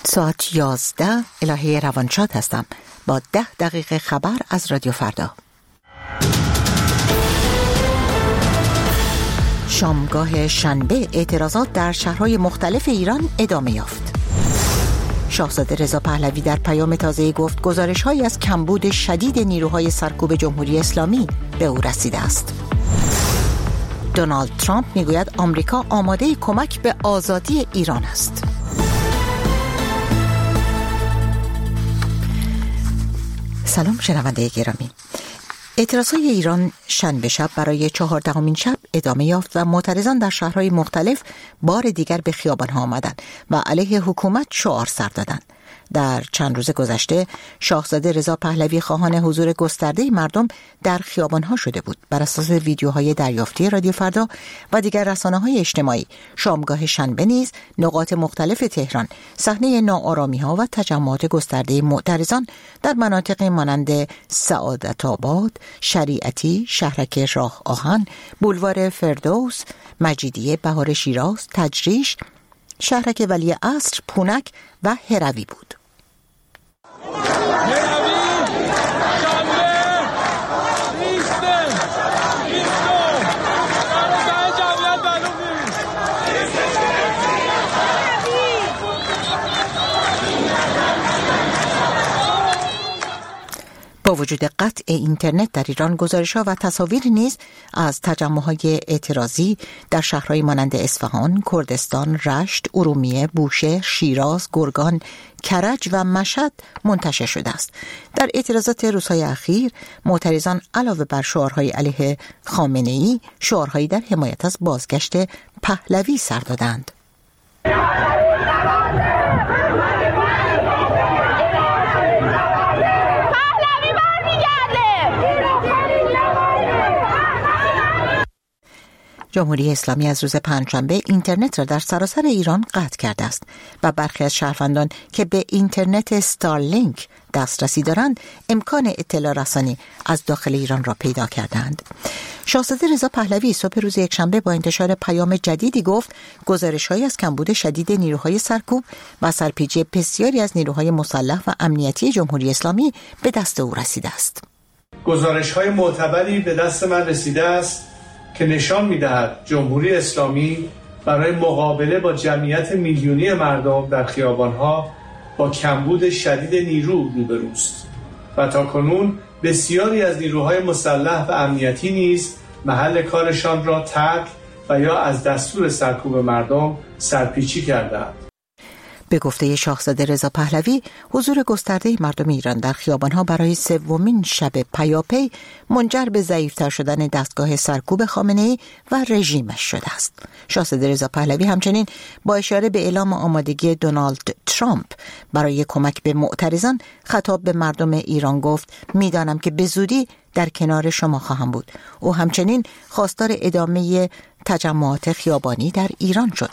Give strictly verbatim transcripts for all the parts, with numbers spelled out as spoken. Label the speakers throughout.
Speaker 1: ساعت یازده الهه روانشاد هستم با ده دقیقه خبر از رادیو فردا. شامگاه شنبه اعتراضات در شهرهای مختلف ایران ادامه یافت. شاهزاده رضا پهلوی در پیام تازه‌ای گفت گزارش‌هایی از کمبود شدید نیروهای سرکوب جمهوری اسلامی به او رسیده است. دونالد ترامپ میگوید آمریکا آماده کمک به آزادی ایران است. سلام شنونده گرامی. اعتراضهای ایران شنبه شب برای چهاردهمین شب ادامه یافت و معترضان در شهرهای مختلف بار دیگر به خیابان‌ها آمدند و علیه حکومت شعار سر دادند. در چند روز گذشته شاهزاده رضا پهلوی خواهان حضور گسترده مردم در خیابان‌ها شده بود. بر اساس ویدیوهای دریافتی رادیو فردا و دیگر رسانه‌های اجتماعی، شامگاه شنبه نیز نقاط مختلف تهران صحنه ناآرامی‌ها و تجمعات گسترده معترضان در مناطق مانند سعادت آباد، شریعتی، شهرک راه آهن، بولوار فردوس، مجیدیه، بهار شیراز، تجریش، شهرک ولی عصر، پونک و هروی بود. با وجود قطع اینترنت در ایران، گزارش‌ها و تصاویر نیز از تجمع‌های اعتراضی در شهرهای مانند اصفهان، کردستان، رشت، ارومیه، بوشهر، شیراز، گرگان، کرج و مشهد منتشر شده است. در اعتراضات روزهای اخیر، معترضان علاوه بر شعارهای علیه خامنه‌ای، شعارهایی در حمایت از بازگشت پهلوی سر دادند. جمهوری اسلامی از روز پنجشنبه اینترنت را در سراسر ایران قطع کرده است و برخی از شهروندان که به اینترنت استارلینک دسترسی دارند امکان اطلاع رسانی از داخل ایران را پیدا کردند. شاهزاده رضا پهلوی صبح روز یکشنبه با انتشار پیام جدیدی گفت گزارش‌هایی از کمبود شدید نیروهای سرکوب و سرپیچی بسیاری از نیروهای مسلح و امنیتی جمهوری اسلامی به دست او رسیده است.
Speaker 2: گزارش‌های معتبری به دست من رسیده است که نشان می‌دهد جمهوری اسلامی برای مقابله با جمعیت میلیونی مردم در خیابان‌ها با کمبود شدید نیرو روبروست و تاکنون بسیاری از نیروهای مسلح و امنیتی نیز محل کارشان را ترک و یا از دستور سرکوب مردم سرپیچی کردند.
Speaker 1: به گفته شاهزاده رضا پهلوی، حضور گسترده مردم ایران در خیابان‌ها برای سومین شب پیاپی منجر به ضعیف‌تر شدن دستگاه سرکوب خامنه‌ای و رژیمش شده است. شاهزاده رضا پهلوی همچنین با اشاره به اعلام آمادگی دونالد ترامپ برای کمک به معترضان خطاب به مردم ایران گفت: می‌دانم که به زودی در کنار شما خواهم بود. او همچنین خواستار ادامه تجمعات خیابانی در ایران شد.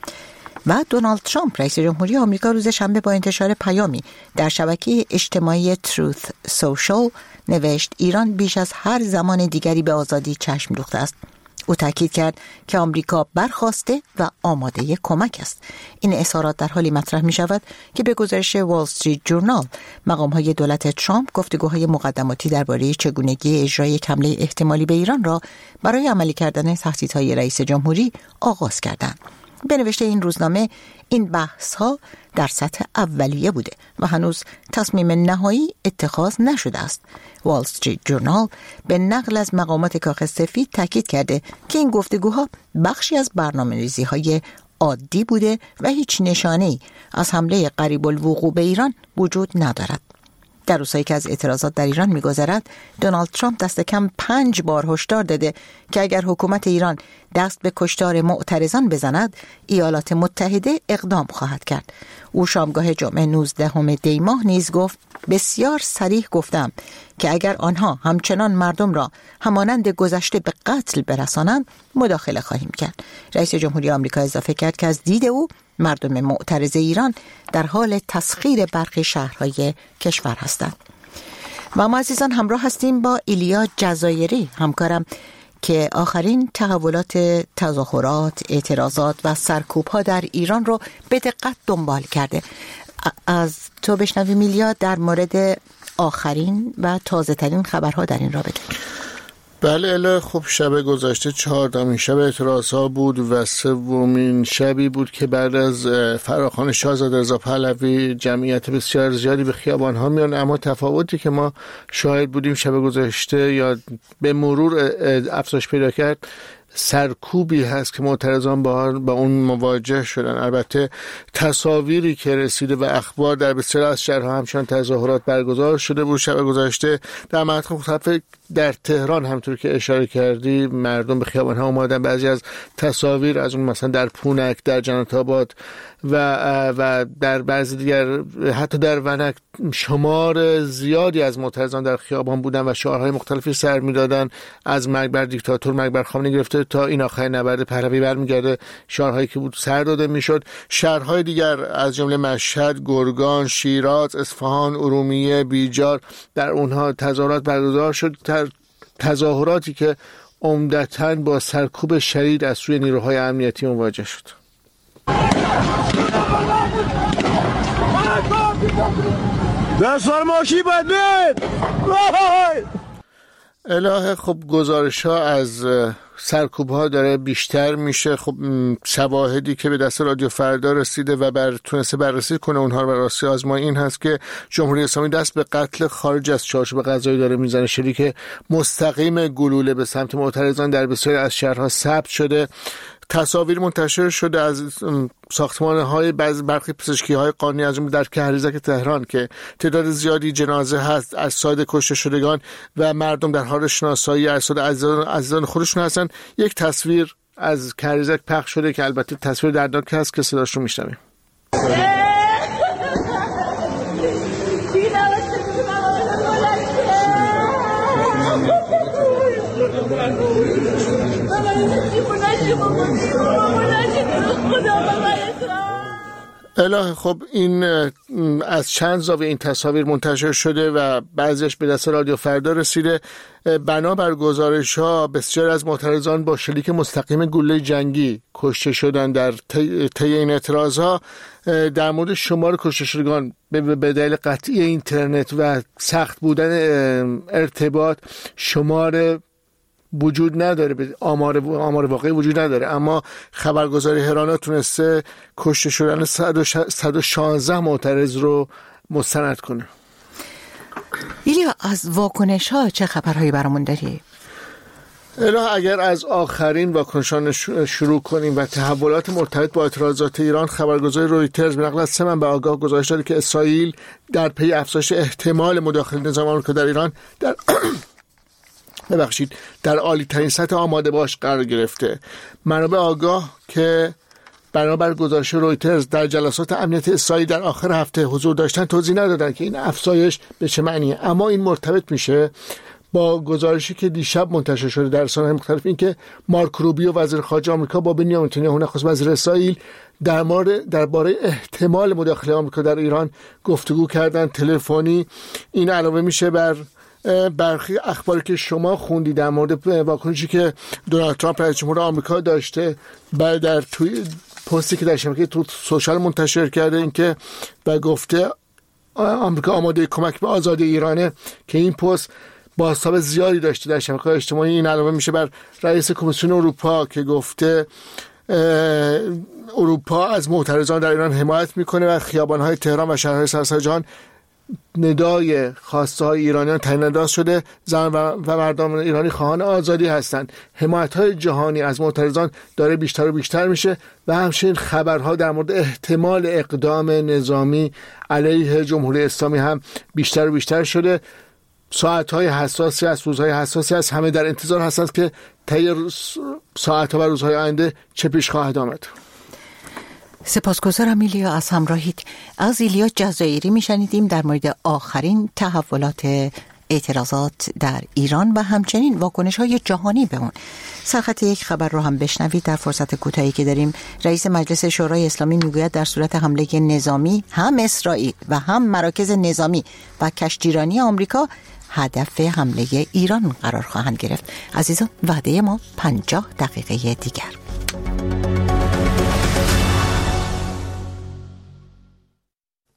Speaker 1: و دونالد ترامپ رئیس جمهوری آمریکا روز شنبه با انتشار پیامی در شبکه اجتماعی تروث سوشال نوشت ایران بیش از هر زمان دیگری به آزادی چشم دوخته است. او تاکید کرد که آمریکا برخاسته و آماده کمک است. این اظهارات در حالی مطرح می شود که به گزارش وال استریت جورنال مقام‌های دولت ترامپ گفتگوهای مقدماتی درباره چگونگی اجرای حمله احتمالی به ایران را برای عملی کردن تهدیدهای رئیس جمهوری آغاز کردند. به نوشته این روزنامه این بحث ها در سطح اولیه بوده و هنوز تصمیم نهایی اتخاذ نشده است. وال استریت جورنال به نقل از مقامات کاخ سفید تاکید کرده که این گفتگوها بخشی از برنامه‌ریزی های عادی بوده و هیچ نشانه‌ای از حمله قریب الوقوع به ایران وجود ندارد. در روزهایی که از اعتراضات در ایران می‌گذرد، دونالد ترامپ دست کم پنج بار هشدار داده که اگر حکومت ایران دست به کشتار معترضان بزند، ایالات متحده اقدام خواهد کرد. او شامگاه جمعه نوزدهم دی ماه نیز گفت: بسیار صریح گفتم که اگر آنها همچنان مردم را همانند گذشته به قتل برسانند، مداخله خواهیم کرد. رئیس جمهوری آمریکا اضافه کرد که از دید او مردم معترض ایران در حال تسخیر برخی شهرهای کشور هستند. و ما عزیزان همراه هستیم با ایلیا جزایری همکارم که آخرین تحولات تظاهرات، اعتراضات و سرکوب‌ها در ایران رو به دقت دنبال کرده. از تو بشنویم میلیا در مورد آخرین و تازه ترین خبرها در این رابطه.
Speaker 3: بله اله، خب شب گذشته چهاردمین شب اعتراضها بود و سومین شبی بود که بعد از فراخوان شاهزاده رضا پهلوی جمعیت بسیار زیادی به خیابان‌ها میان. اما تفاوتی که ما شاهد بودیم شب گذشته یا به مرور افزایش پیدا کرد سرکوبی هست که معترضان با, با اون مواجه شدن. البته تصاویری که رسیده و اخبار در بسیار از شهرها همچنان تظاهرات برگزار شده بود شب گذشته در مناطق مختلف. در تهران همونطور که اشاره کردی مردم به خیابان‌ها اومدن. بعضی از تصاویر از اون مثلا در پونک، در جنت آباد و و در بعضی دیگر حتی در ونک شمار زیادی از معترضان در خیابان بودن و شعارهای مختلفی سر می‌دادن، از مرگ بر دیکتاتور، مرگ بر خامنه‌ای گرفته تا این آخرین نبرد پهلوی برمیگرده، شعارهایی که بود سر داده میشد. شهرهای دیگر از جمله مشهد، گرگان، شیراز، اصفهان، ارومیه، بیجار در اونها تظاهرات برگزار شد. تظاهراتی که عمدتاً با سرکوب شدید از سوی نیروهای امنیتی مواجه شد.
Speaker 4: دستار ماشی بدید
Speaker 3: الهه، خب گزارش ها از سرکوب ها داره بیشتر میشه. خب شواهدی که به دست رادیو فردا رسیده و بر تونسته بررسی کنه اونها رو بر راستی آزمایی این هست که جمهوری اسلامی دست به قتل خارج از چارچوب قضایی داره میزنه. شلیک مستقیم گلوله به سمت معترضان در بسیاری از شهرها ثبت شده. تصاویر منتشر شده از ساختمان‌های بعضی برخی پزشکی‌های قانونی از جمله در کهریزک تهران که تعداد زیادی جنازه هست، اجساد کشته شدگان و مردم در حال شناسایی اجساد عزیزان خودشون هستن. یک تصویر از کهریزک پخش شده که البته تصویر دردناک هست که صداش رو میشنویم. الهه، خب این از چند زاویه این تصاویر منتشر شده و بعضیش به دست رادیو فردا رسیده. بنابر گزارش ها بسیار از معترضان با شلیک مستقیم گلوله جنگی کشته شدن در طی این اعتراض ها. در مورد شمار کشته شدگان به دلیل قطعی اینترنت و سخت بودن ارتباط شمار وجود نداره، به آمار آمار واقعی وجود نداره، اما خبرگزاری هرانا تونسته کشته شدن صد و شانزده معترض رو مستند کنه.
Speaker 1: ایلیا، از واکنش ها چه خبرهایی برامون داری؟
Speaker 3: اله، اگر از آخرین واکنشان شروع کنیم و تحولات مرتبط با اعتراضات ایران، خبرگزاری رویترز به نقل از سه منبع آگاه گزارش داده که اسرائیل در پی افزایش احتمال مداخله نظام آمریکا در ایران در ببخشید در عالی ترین سطح آماده باش قرار گرفته. منابع آگاه که بنابر گزارش رویترز در جلسات امنیت اسرائیل در آخر هفته حضور داشتن توضیح ندادن که این افزایش به چه معنیه، اما این مرتبط میشه با گزارشی که دیشب منتشر شده در رسانه‌های مختلف، این که مارک روبیو وزیر خارجه آمریکا با بنیامین نتانیاهو نخست وزیر اسرائیل در مورد درباره احتمال مداخله آمریکا در ایران گفتگو کردن تلفنی. این علاوه میشه بر برخی اخباری که شما خوندی در مورد واکنشی که دونالد ترامپ رئیس جمهور آمریکا داشته بعد در توی پستی که در شبکه تو سوشال منتشر کرده، این که و گفته آمریکا آماده کمک به آزادی ایرانه، که این پست بازتاب زیادی داشته در شبکه‌های اجتماعی. این علاوه میشه بر رئیس کمیسیون اروپا که گفته اروپا از معترضان در ایران حمایت میکنه و خیابان‌های تهران و شهرهای سراسر جهان ندای خواسته های ایرانیان تعیین‌انداز شده. زن و مردم ایرانی خواهان آزادی هستند. حمایت های جهانی از معترضان داره بیشتر و بیشتر میشه و همچنین خبرها در مورد احتمال اقدام نظامی علیه جمهوری اسلامی هم بیشتر و بیشتر شده. ساعت‌های حساسی از روزهای حساسی از همه در انتظار هستند که طی ساعت‌ها و روزهای آینده چه پیش خواهد آمد.
Speaker 1: سپاسگزارم ایلیا از همراهیت. از ایلیا جزایری میشنیدیم در مورد آخرین تحولات اعتراضات در ایران و همچنین واکنش‌های جهانی به اون. سرخط یک خبر رو هم بشنوید در فرصت کوتاهی که داریم. رئیس مجلس شورای اسلامی میگوید در صورت حمله نظامی هم اسرائیل و هم مراکز نظامی و کشتیرانی آمریکا هدف حمله ایران قرار خواهند گرفت. عزیزان، وعده ما پنجاه دقیقه دیگر.